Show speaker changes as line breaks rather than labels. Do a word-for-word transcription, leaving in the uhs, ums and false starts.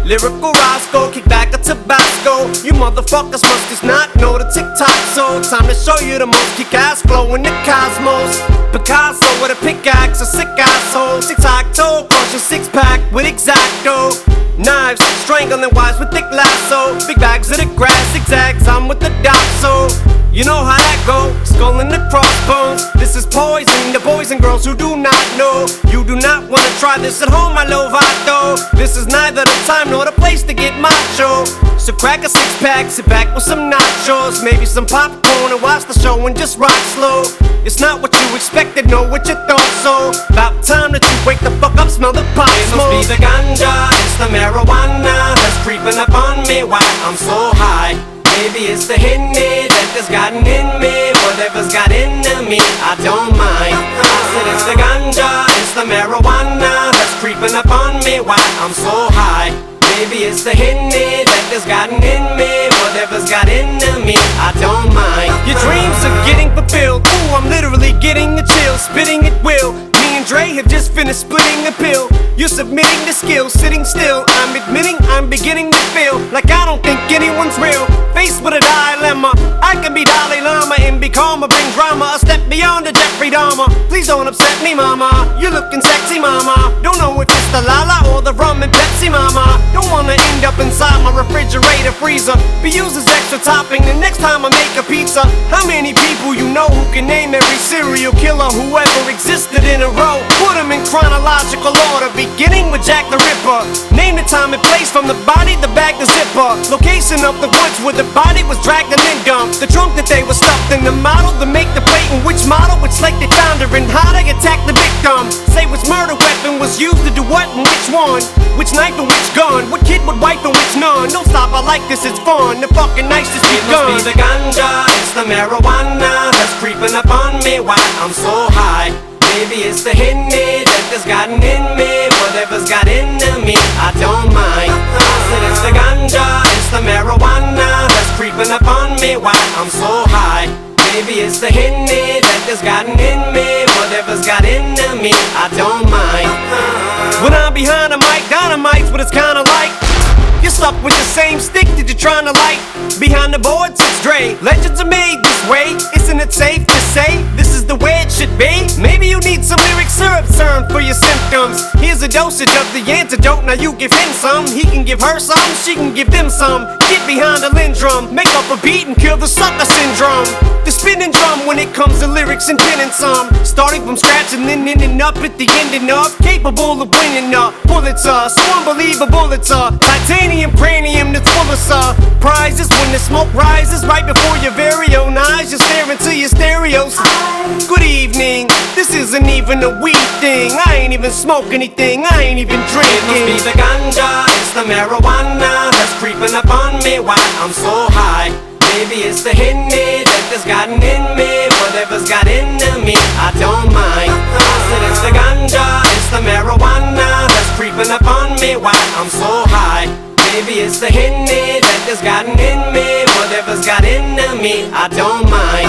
Lyrical Roscoe, kick back a Tabasco. You motherfuckers must just not know the TikTok. So time to show you the most kick-ass flow in the cosmos. Picasso with a pickaxe, a sick asshole. Tic-tac-toe, crush a six-pack with X-Acto. Knives, strangling wires with thick lasso. Big bags of the grass, zigzags, I'm with the dot. So you know how that go, skull and the crossbones. This is poison, the boys and girls who do not know. You do not wanna try this at home, my Lovato. This is neither the time nor the place to get macho. So crack a six pack, sit back with some nachos, maybe some popcorn and watch the show and just rock slow. It's not what you expected, know what you thought. So about time that you wake the fuck up, smell the pot smoke. It must be the ganja, it's the marijuana that's creeping up on me while I'm so high. Maybe it's the Henny that has gotten in me. Whatever's got into me, I don't mind. I said it's the ganja, it's the marijuana that's creeping up on me while I'm so high. Maybe it's the Henny that has gotten in me. Whatever's got into me, I don't mind. Your dreams are getting fulfilled. Ooh, I'm literally getting a chill, spitting at will. Me and Dre have just finished splitting a pill. You're submitting the skill, sitting still. I'm admitting I'm beginning to feel like I don't think anyone's real. Faced with a dilemma, I can be Dalai Lama and be calm or bring drama. A step beyond the Jeffrey Dahmer. Please don't upset me, mama. You're looking sexy, mama. Don't know if it's the Lala or the rum and Pepsi, mama. Don't wanna end up inside my refrigerator freezer. Be used as extra topping the next time I make a pizza. How many people you know who can name every serial killer who ever existed in a row? Put them in chronological order, beginning with Jack the Ripper. Name the time and place, from the body, the bag, the zipper. Location of the woods where the body was dragged and then dumped. The trunk that they were stuffed in, the model to make the plate, and which model, which slate they found her, and how they attacked the victim. Say which murder weapon was used to do what and which one. Which knife and which gun, what kid would wipe and which none. Don't stop, I like this, it's fun. The fucking nice just begun. It must be the ganja, it's the marijuana that's creeping up on me while I'm so high. Maybe it's the Henny that has gotten in me. Whatever's got into me, I don't mind. I said it's the ganja, it's the marijuana that's creeping up on me while I'm so high. Maybe it's the Henny that has gotten in me. Whatever's got into me, I don't mind. When I'm behind a mic, dynamite's what it's kinda like. You're stuck with the same stick that you're trying to light. Behind the board sits Dre. Legends are made this way. Isn't it safe to say this is the way it should be? Maybe you need some lyric syrup serum for your symptoms. Here's a dosage of the antidote. Now you give him some, he can give her some, she can give them some. Get behind the lindrum, make up a beat and kill the sucker syndrome. The spinning drum when it comes to lyrics and penning some. Starting from scratch and then ending up at the ending of. Capable of winning a Pulitzer. So unbelievable it's a titanium cranium that's full of surprises. When the smoke rises right before your very own eyes, you're staring to your stereos. Good evening, this isn't even a weed thing. I ain't even smoke anything, I ain't even drinking. It must be the ganja, it's the marijuana that's creeping up on me while I'm so high. Maybe it's the Henny that has gotten in me. Whatever's got into me, I don't mind. I said it's the ganja, it's the marijuana that's creeping up on me while I'm so high. Maybe it's the Henny that has gotten in me. Whatever's got into me, I don't mind.